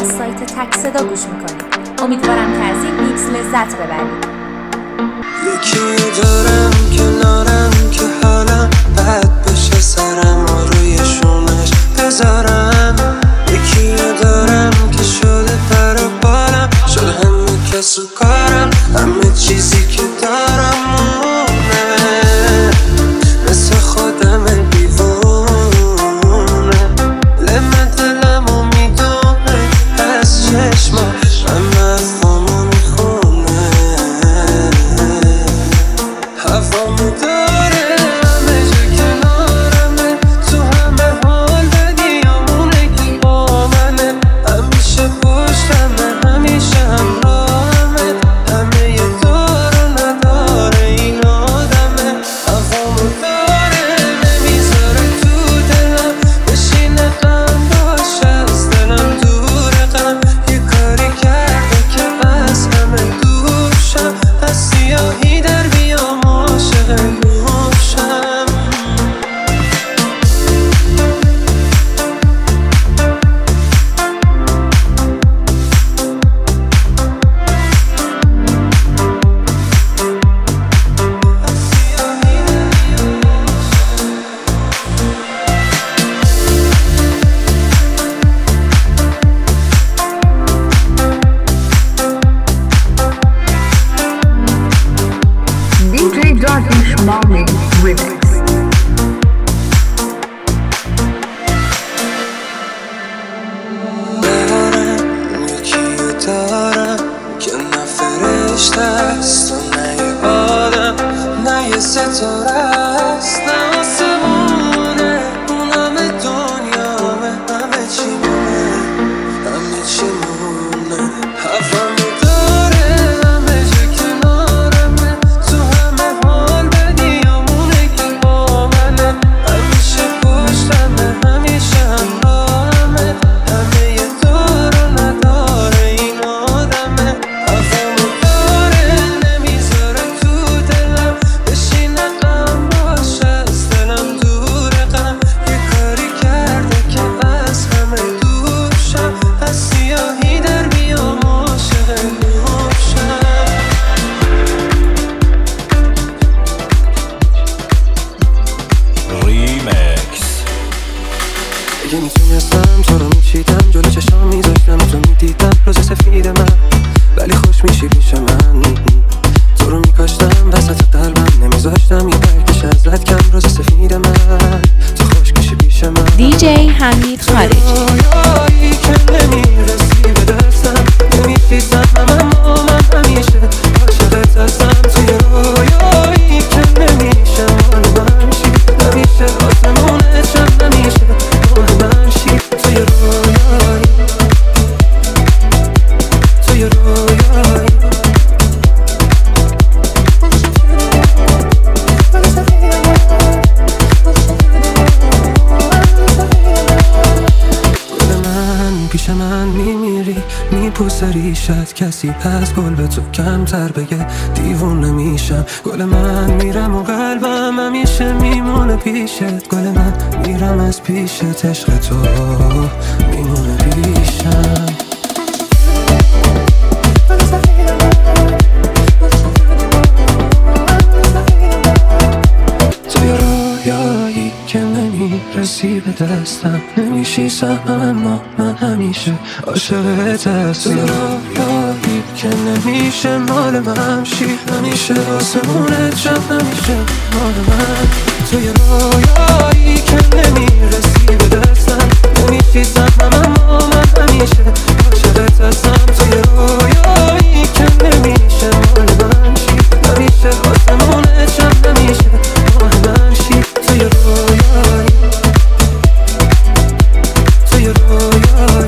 از سایت تک صدا گوش میکنید. امیدوارم که از این میکس لذت ببرید. یکی دارم کنارم که حالم بد بشه، سرم روی شونش بذارم. یکی دارم که شده پر و بالم، شده همه کس و کارم، همه چیزی که دارم مونه، مثل خودم دیوونه. لمه دلمو میدونه از چشماش، همه افامو میخونه، هوامو داره، همه جا کنارمه، تو همه حال بدیامونه که با منه، همیشه پشتمه، همیشه همراهمه، همه یه دار و نداره این آدمه. هوامو داره، نمیذاره تو دلم بشینه، غم باشه از دلم دوره، غم یه کاری کرده که از همه دور شم، از سیاهی در بیام عاشق نور شم. DJ Darkish Morning Remix. دارم یکیو دارم که نه فرشته است و نه یه آدم، نه یه ستاره است نه آسمونه، اون همه دنیامه، همه چی مونه، همه چی مونه. هوامو داره، همه جا کنارمه، تو همه حال بدیامونه که با منه، همیشه پشتمه، همیشه همراهمه، همه یه دار و نداره این آدمه. هوامو داره، نمیذاره تو دلم بشینه، غم باشه از دلم دوره، غم یه کاری کرده که از همه دور شم، از سیاهی در بیام عاشق نور شم. ریمکس. اگه میتونستم تو رو میچیدم، جلو چشام میذاشتم تو میدیدم روز سفید من، ولی خوش میشی پیش من. تو رو میکاشتم وسط قلبم، نمیذاشتم یه برکش ازت کم، روز سفید من، تو خوش میشی پیش من. دیجی حمید خارجی. رویایی که نمیرسی به دستم، نمیشیدم اما من همیشه عاشقت هستم. توی رویایی که نمیشه مال من شی، همیشه آسمونت شم، همیشه مال من شی. توی رویایی، توی رویایی پیش من میمیری، میپوسه ریشت، کسی از گل به تو کمتر بگه دیوونه میشم. گل من میرم و قلبم همیشه میمونه پیشت، گل من میرم از پیشت، عشق تو میمونه پیشم. توی رویایی که نمیرسی به دستم، نمیشی سهمم اما من همیشه عاشقت هستم. توی رویایی که نمیشه مال من شی، همیشه آسمونت شم، همیشه مال من. توی رویایی که نمیرسی به دستم، نمیشی سهمم اما من همیشه عاشقت هستم. توی رویایی که نمیشه مال من شی، همیشه آسمونت شم، همیشه مال من شی. توی رویایی، توی رویایی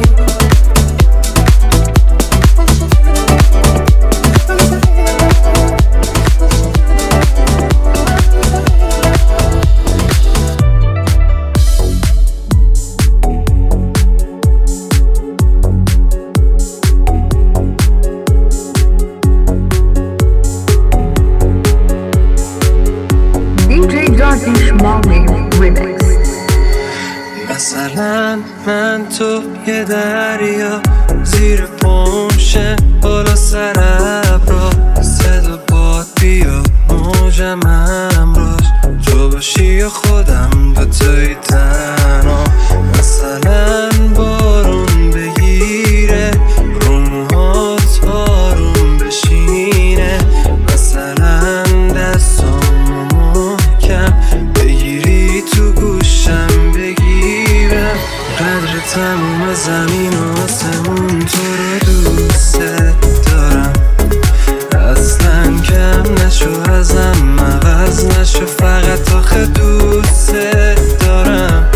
DJ Darkish Morning Remix. مثل من تو یه دریا زیر پمشه بالا سر ابرا صدا باد بیا موجم امروز تو باشی یا خودم دوتایی تنها مثلا بارون بگیره رو موهات آروم بشینه مثلا دستامو محکم بگیری تو گوشم بگیرم قدر تموم زمین و آسمون تو رو دوست دارم اصلا کم نشو ازم عوض نشو فقط آخه دوست دارم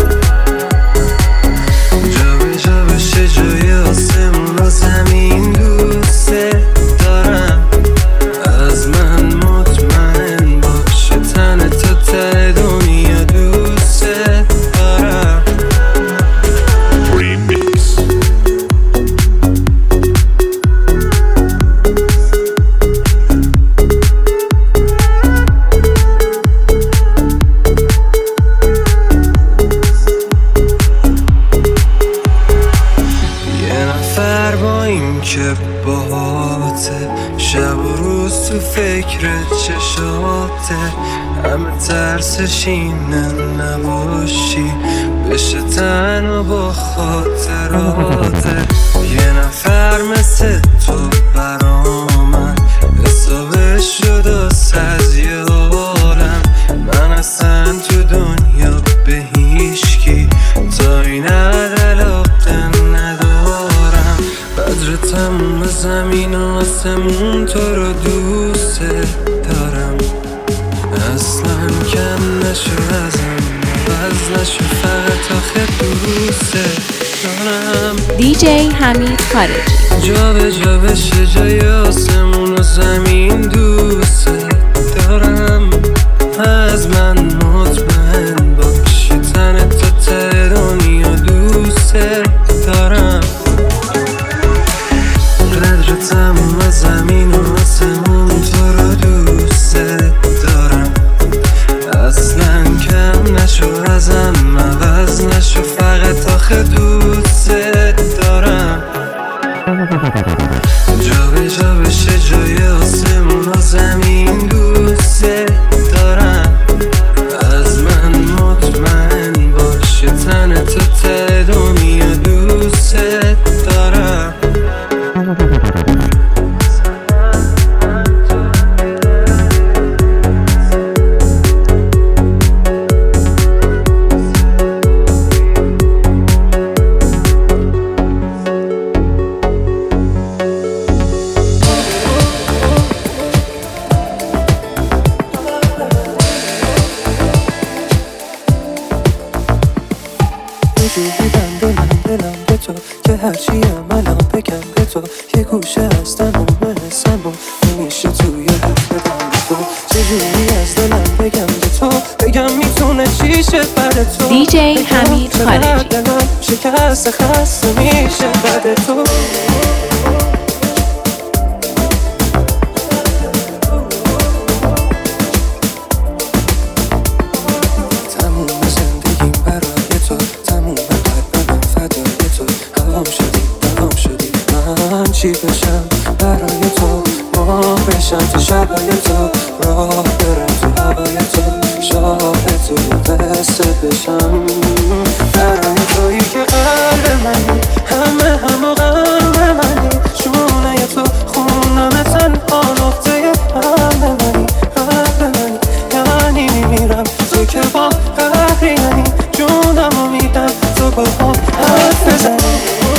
جا به جا بشه جای آسمون و زمین دوست دارم از من مطمئن باشه تن تا ته دنیا دوست دارم که باهاته شب و روز تو فکر چشاته همه ترسش اینه نباشی بشه تنها با خاطراته یه نفر مثل تو برامن حسابش شد از یه عالم من اصلا تو دنیا به هیچکی تا این علاقه ندارم قدر تموم زمین و آسمون تو رو دوست دارم اصلا کم نشو ازم باز نشو فقط آخه دوست دارم دیجی حمید خارجی جا به جا بشه جای آسمون و زمین دوست دارم از من مطمئن باشی تن تا ته دنیا دوست دارم قدر تموم زمین و آسمون تو رو دوست دارم اصلا کم نشو ازم عوض نشو فقط آخه دوست دارم جا به جا بشه جای آسمون و زمین دوست دارم از من مطمئن باشه تن تا ته دنیا دوست دارم دلم به تو که هرچی الان بگم به تو یه گوشه از تمام حسم و نمیشه توی حرف بدم به تو چجوری از دلم بگم به تو بگم میتونه چیشه بعد تو دیجی حمید خارجی دلم شکست خسته میشه بعد تو چی بشم برای تو ما بشم تو شبای تو راه برم تو هوای تو شاه تو قصه بشم برای تویی که قلب منی همه قلب منی شونه تو خونم تنها نقطه قلب منی یعنی میمیرم تو که با قهری منی جونمو میدم تو با هم حرف بزنی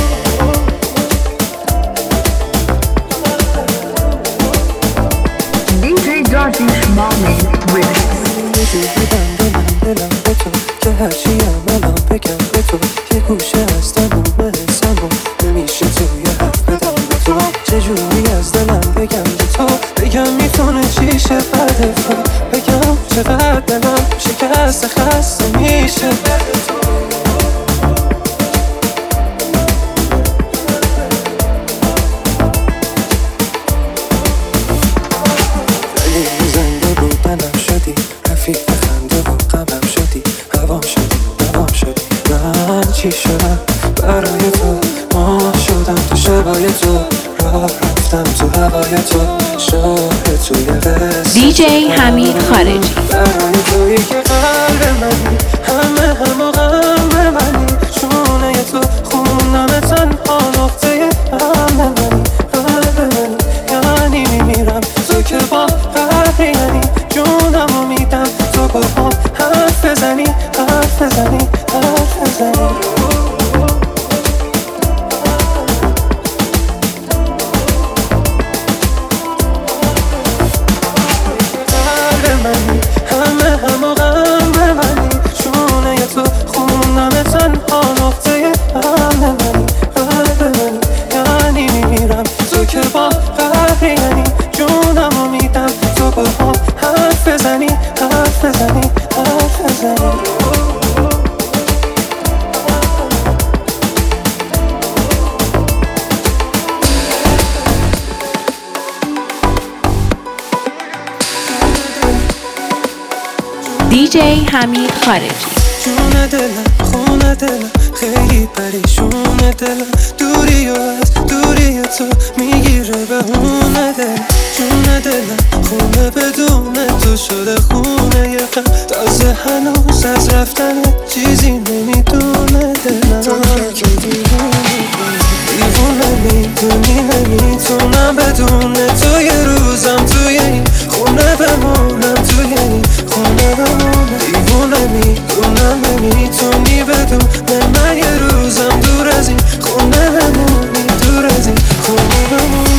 دلم به تو که هرچی الان بگم به تو یه گوشه از تموم حسم و نمیشه توی حرف بدم به تو چجوری از دلم بگم به تو بگم میتونه چیشه بعد تو بگم چقدر دلم شکست خسته میشه بعد تو چی دیجی حمید خارجی. برای تویی که قلب منی، همه غم منی، چونه تو خونم تنها نقطه هم منی، قلب منی یعنی میمیرم تو که با قهری یعنی جونمو میدم تو با هم حرف بزنی حرف بزنی حرف بزنی. همه غم منی، چونه تو خونم تنها نقطه هم منی، قلب منی یعنی میمیرم تو که با قهری یعنی جونمو میدم تو با هم حرف بزنی حرف بزنی حرف بزنی. دیجی حمید خارجی. جون دلم خونه دلم خیلی پریشونه دلم، دوری و از دوری تو میگیره بهونه دلم. جون دلم خونه بدون تو شده خونه یقم، تازه هنوز از رفتن چیزی نمیدونه دلم. تو که دیوونه میدونی نمیتونم بدون تو یه روزم توی این خونه بمونم، توی این خونه بمونم. دیوونه میدونم نمیتونی بدون من یه روزم دور از این خونه بمونی، دور از این خونه بمونی.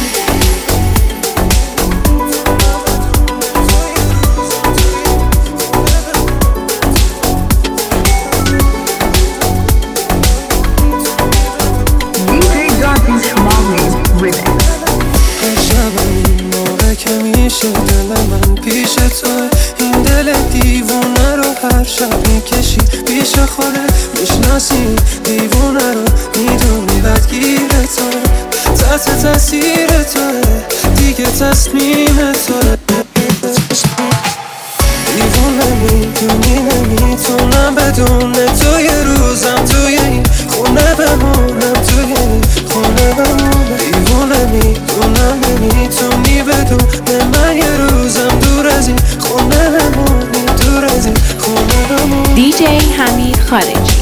میشه دل من پیش تو، این دل دیوونه رو هر شب میکشی پیش خودت، میشناسی دیوونه رو میدونی بدگیر توه، تحت تاثیر توه دیگه تصمیم توه. دیوونه میدونی نمیتونم بدون تو یه روزم توی این خونه بمونم، توی این خونه بمونم. دیوونه میدونم نمیتونی بدون من یه روزم دور از این خونه بمونی، دور از این خونه بمونی. دیجی حمید خارجی.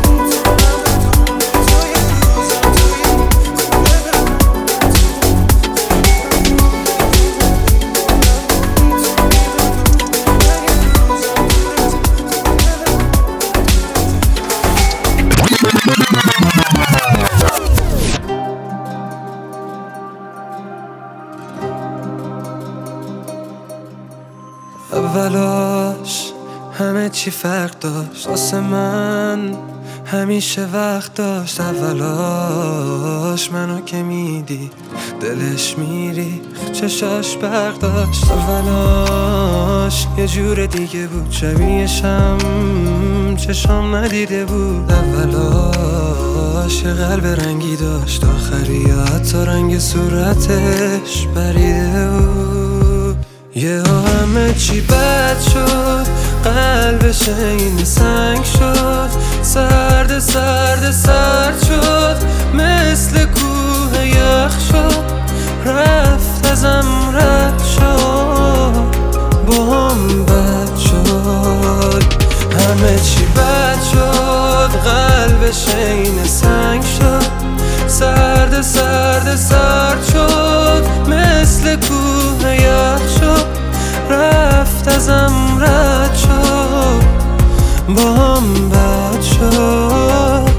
اولاش همه چی فرق داشت، واسه من همیشه وقت داشت. اولاش منو که میدید دلش میریخ، چشاش برق داشت. اولاش یه جور دیگه بود، شبیهشم چشام ندیده بود. اولاش یه قلب رنگی داشت، آخری حتی رنگ صورتش پریده بود. یه همه چی بد شد، قلبش این سنگ شد، سرد سرد سرد شد، مثل کوه یخ شد، رفت ازم رد شد، با هم بد شد. همه چی بد شد، قلبش این سنگ شد، سرد سرد سرد شد، مثل کوه یخ شد، رفت ازم رد شد، با هم بد شد.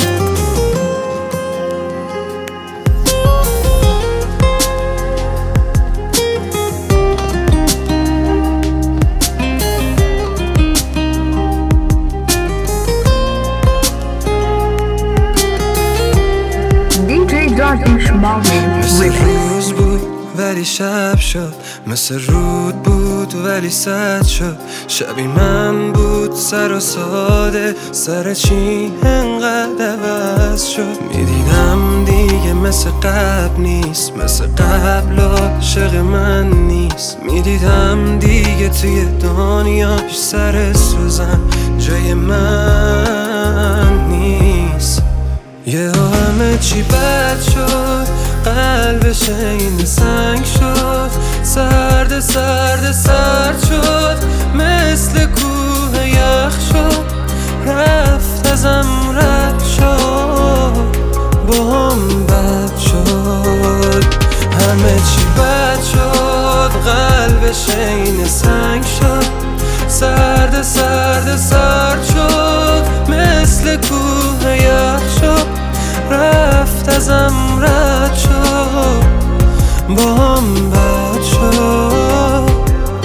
مثل روز بود ولی شب شد، مثل رود بود ولی سد شد. شبی من بود سر و ساده، سر چی انقدر عوض شد. میدیدم دیگه مثل قبل نیست، مثل قبل عاشق من نیست. میدیدم دیگه توی دنیاش سر سوزن جای من نیست. یه همه چی بد شد، قلبش این سنگ شد، سرد سرد سرد شد، مثل کوه یخ شد، رفت ازم رد شد، با هم بد شد، همه چی بد شد، قلبش عین سنگ شد، سرد سرد سرد شد، مثل کوه یخ شد، رفت ازم رد شد، با هم بد شد.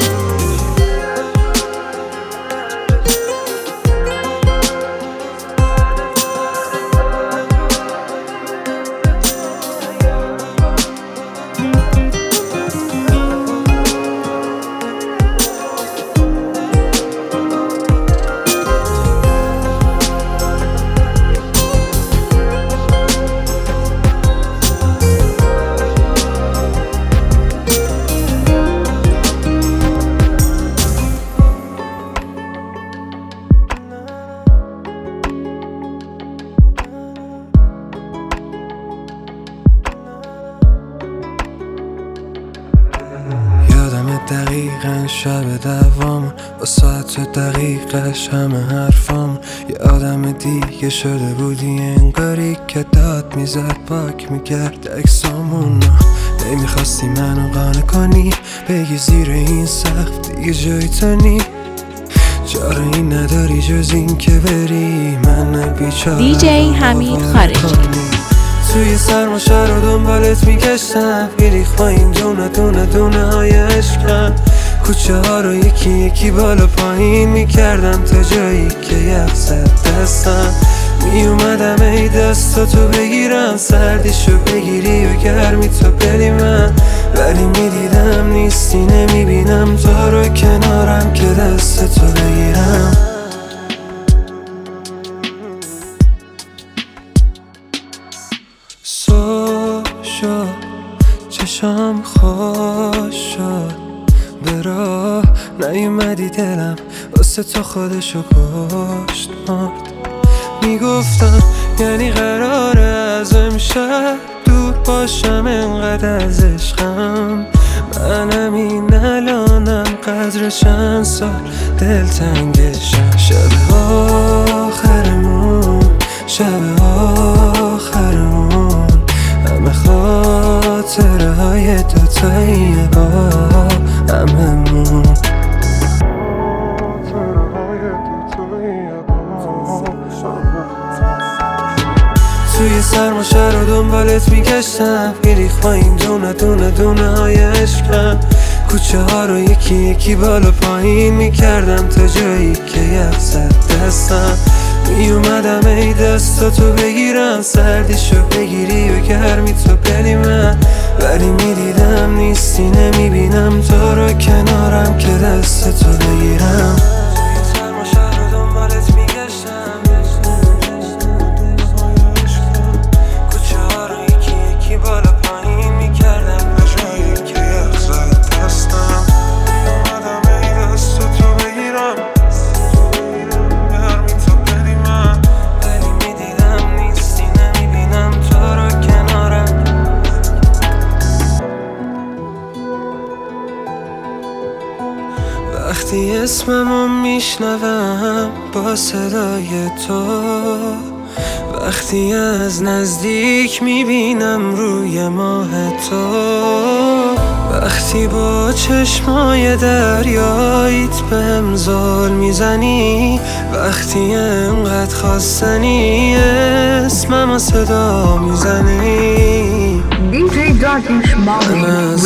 دقیقاً شب دوام با ساعت دقیقش همه حرفام، یه آدم دیگه شده بودی انگاری که داد میزد پاک میکرد اکسامون. نمیخواستی منو قانع کنی، بگی زیر این سقف دیگه جای تو نی، چاره این نداری جز این که بری، من بیچاره دیجی حمید خارجی. توی سرماشر رو دنبالت میگشتم، گریخ با این دونه دونه دونه های عشقم، کوچه ها رو یکی یکی بالا پایین میکردم تا جایی که یخ زد دستم، میومدم ای دستاتو بگیرم، سردیشو بگیری و گرمی تو بدی من، ولی میدیدم نیستی، نمیبینم تو رو کنارم که دستتو بگیرم. شد چشم خوش شد، به راه نیومدی دلم واسه تو خودشو کشت مرد، میگفتم یعنی قراره از امشب دور باشم انقدر از عشقم، منم این الانم قدر چند سال دلتنگشم، شب آخرمون شب آخرمون، همه خاطره های دوتایی با هممون. توی سرماشر رو دنبالت میگشتم، گریخ با این دونه دونه دونه های عشقم، کوچه ها رو یکی یکی بالا پایین میکردم تا جایی که یخ زد دستم، میومدم ای دستاتو بگیرم، سردیشو بگیری و گرمی تو بدی من، ولی میدیدم نیستی، نمیبینم تو رو کنارم که دستتو بگیرم. وقتی اسممو میشنوم با صدای تو، وقتی از نزدیک میبینم روی ماه تو، وقتی با چشمای دریاییت بهم زل میزنی، وقتی انقدر خواستنی اسممو صدا میزنی، من از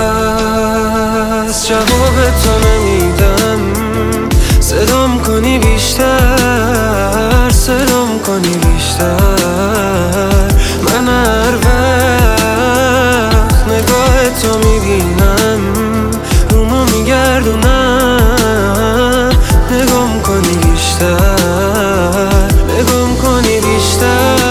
قصد جواب تو نمیدم، صدام کنی بیشتر، صدام کنی بیشتر، من هر وقت نگاه تو میبینم رومو میگردونم، نگام کنی بیشتر، نگام کنی بیشتر.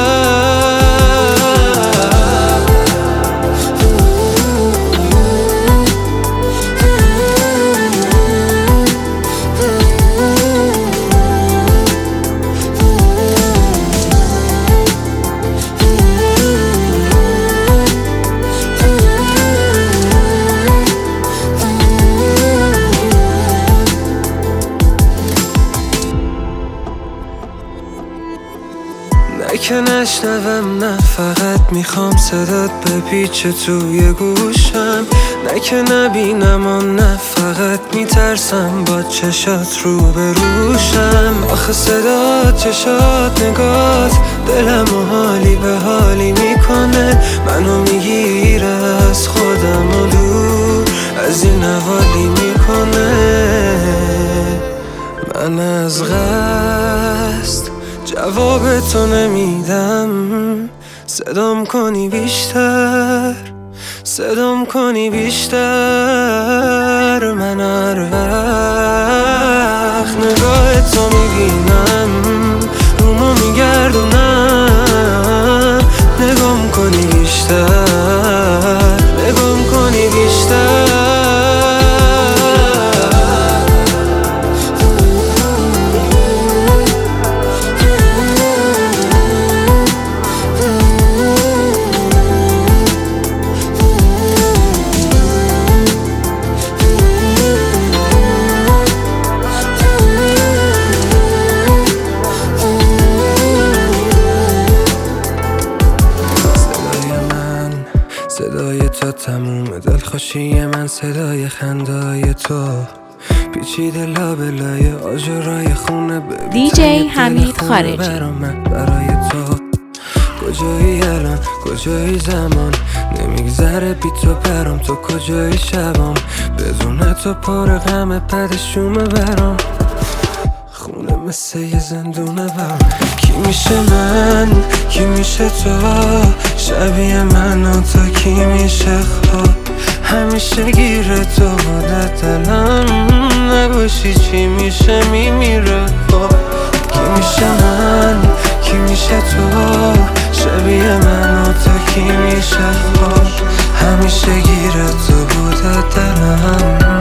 که نشنوم، نه فقط میخوام صدات بپیچه توی گوشم، نه که نبینم و نه فقط میترسم با چشات رو بروشم. آخه صدات، چشات، نگات دلم و حالی به حالی میکنه، منو میگیره از خودم و دور از این حوالی میکنه. من از قصد جواب تو نمیدم، صدام کنی بیشتر، صدام کنی بیشتر. من هر وقت نگاه تو میبینم، رومو میگردونم، نگام کنی بیشتر، نگام کنی بیشتر. صدای تو تموم دلخوشی من، صدای خندای تو پیچیده لابلای آجرای خونه. دیجی حمید خارجی برای تو کجایی الان، کجایی زمان، نمیگذره بی تو برام، تو کجایی شبام، بدون تو پر غم پدشومه برام، خونه مثل یه زندونه برام. کی میشه من، کی میشه تو، شبیه من و تو کی میشه خواب، همیشه گیره تو بوده دلم، نباشی چی میشه میمیره خواب. کی میشه من، کی میشه تو، شبیه من و تو کی میشه خواب، همیشه گیره تو بوده دلم.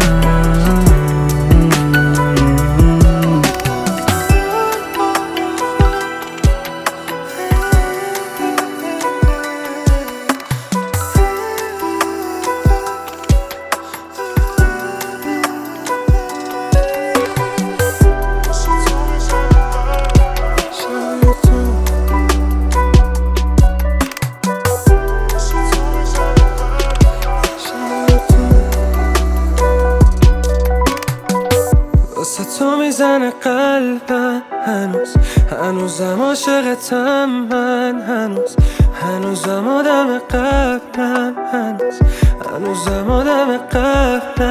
تو میزنه قلبم هنوزم عاشقتم من، هنوزم آدم قبلم، هنوزم آدم قبلم،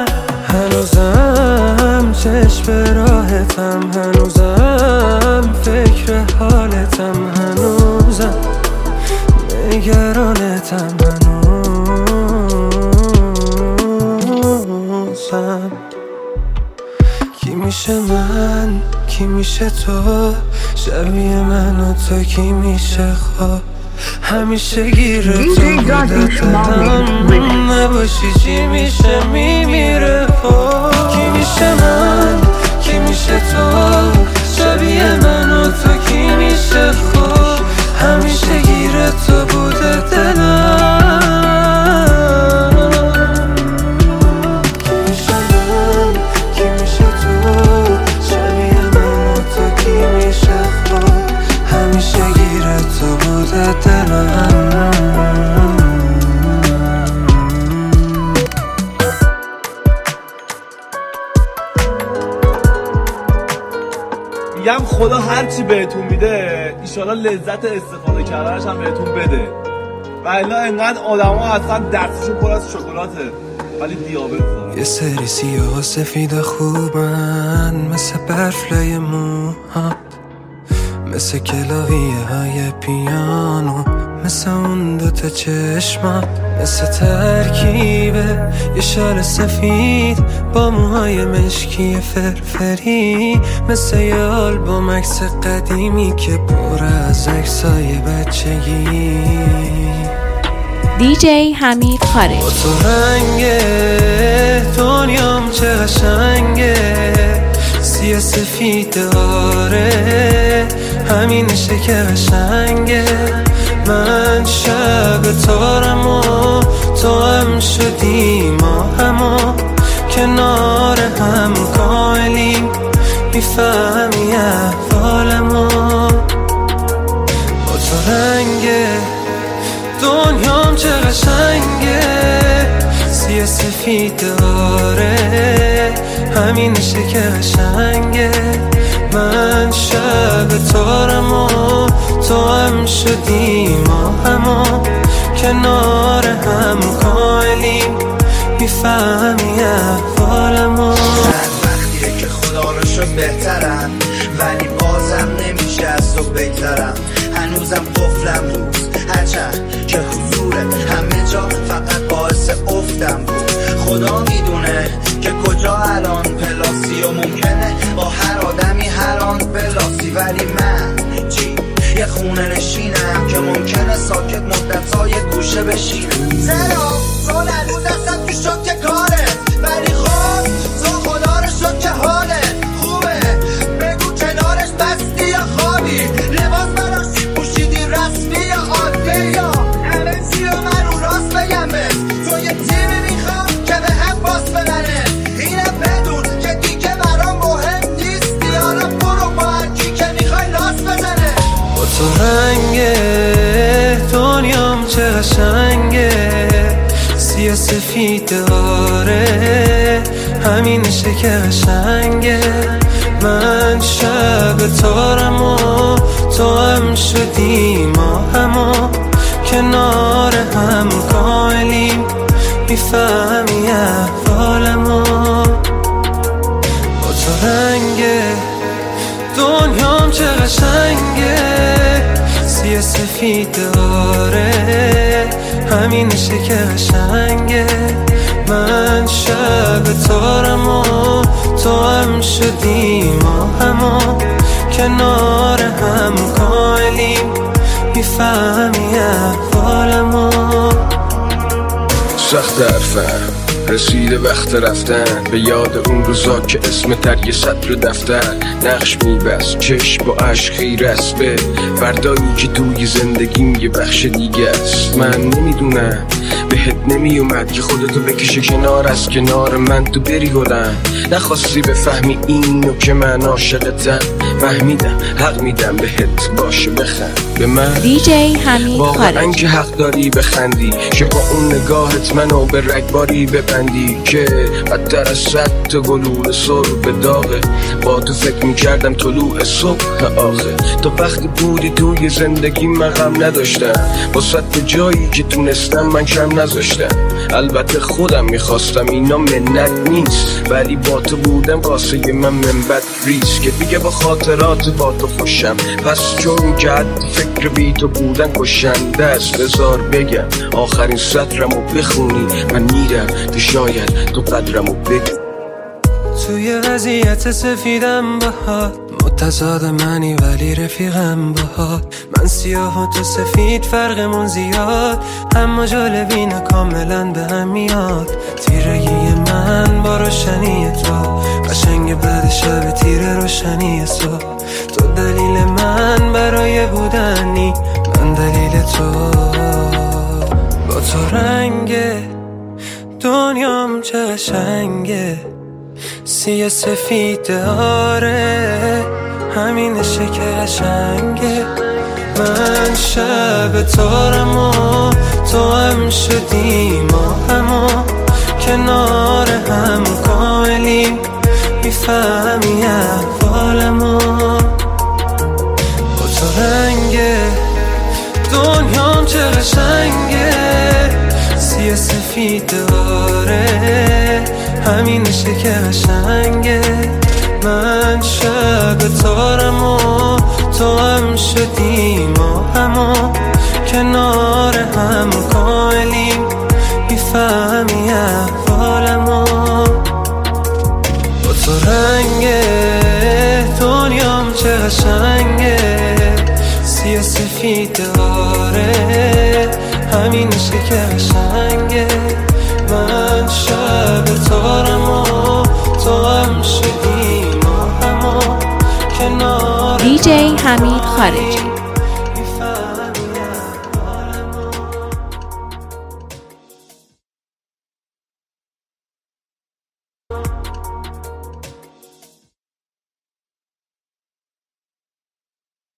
هنوزم چشم به راحتم، هنوزم فکر حالتم، هنوزم نگرانتم، هنوزم. کی میشه من، کی میشه تو، شبیه من و تو کی میشه خواب، همیشه گیره تو بوده دلم، نباشی چی میشه میمیره خواب. کی میشه من، کی میشه تو، شبیه من و تو کی میشه خواب، همیشه گیره تو بوده دلم. میگم خدا هرچی بهتون میده ایشالا لذت استفاده کردنش هم بهتون بده، و الا انقدر آدم ها اصلا دستشون پر از شکلاته ولی دیابت دارن. یه سری سیاه و سفید خوبن، مثل برف لای موهات، مثل کلاویه های پیانو، مثل اون دوتا چشمات، مثل ترکیبه یه شال سفید با موهای مشکی فرفری، مثل یه آلبوم عکس قدیمی که پر از عکسای بچگی. دیجی حمید خارجی. با تو رنگه دنیام چه قشنگه، سیاه سفید آره همینشه که قشنگه. من شب تارم و تو هم شدی، ما همو کنار هم کاملیم، میفهمی احوالمو. با تو همینشه که قشنگه. من شب تارم و تو هم شدی، ما همو کنار هم قائلیم، میفهمی احوالمو. وقتیه که خدا رو شد بهترم، ولی بازم نمیشه از تو بگذرم. هنوزم قفلم روز هرچند که حضوره همه جا فقط باعث افتم بود. خدا میدونه که کجا الان پلاسی و ممکنه با هر آدمی هر آن بلاسی، ولی من چی؟ یه خونه نشینم که ممکنه ساکت مدت‌های گوشه بشینم. زرا تو هنوز دستم تو شد کارت، ولی خب تو خدا رو شد که حالت خوبه. بگو کنارش بستی یا خوابی، لباس براش پوشیدی رسمی یا عادی، یا همه چی رو من رو راست بگم بهت. تو یه تیمی میخوام که به هم باس بدنه، اینه بدون که دیگه برام مهم نیستی. حالا برو با هرکی که میخوای لاس بزنه. با تو رنگه دنیام چه قشنگه، سیاه سفید داره همینشه که قشنگه. من شب تارم و تو هم شدی، ما همو کنار هم قائلیم، میفهمی احوالمو. با تو رنگه دنیام چه قشنگه، سیاه سفید داره همینشه که قشنگه. من شب تارم و تو هم شدی، ما همو کنار هم قائلیم، میفهمی احوالمو. سخت حرفم رسیده وقت رفتن، به یاد اون روزا که اسم در یه سطر دفتر نقش میبست، چشم با عشق خیره است به فردایی که توی زندگیم یه بخش دیگه است. من نمیدونم بهت نمیومد که خودتو بکشه کنار از کنار من تو بری گلم. نخواستی بفهمی اینو که من عاشقتم، فهمیدم حق میدم بهت باشه بخند به من. دیجی حمید واقعا خارجی. که حق داری بخندی که با اون نگاهت منو به رگباری ببندی، که بدتر از 100 تا گلوله سر به داغه. با تو فکر میکردم طلوع صبح آخه، تا وقتی بودی توی زندگی من غم نداشتم، با 100 جایی که تونستم من کم نذاشتم. البته خودم میخواستم اینا منت نیست، ولی با تو بودم واسه من منبت ریز، که دیگه با خاطرات با تو خوشم. پس چون که حد فکر بی تو بودن کشنده است، بذار بگم آخرین سطرمو بخونی من میرم، تو شاید تو قدرمو بگی. توی وضعیت سفیدم باهات، متضاد منی ولی رفیقم باهات. من سیاه و تو سفید فرقمون زیاد، اما جالبینه کاملا به هم میاد. تیرگی من با روشنی تو، قشنگ بعد شب تیر روشنی صبح. تو دلیل من برای بودنی، من دلیل تو. با تو رنگه دنیام چه قشنگه، سیاه سفید داره همینشه که قشنگه. من شب تارم و تو هم شدی، ما همو کنار هم قائلیم، میفهمی احوالمو. با تو رنگه دنیام چه قشنگه، سیاه سفید داره همینشه که قشنگه. من شب تارم و تو هم شدی، ما همو کنار هم قائلیم، میفهمی احوالمو. با تو رنگه دنیام چه قشنگه، سیاه سفید داره همینشه که قشنگه. من شب تارم و تو هم شدی، ما همو کنار. دیجی حمید خارجی.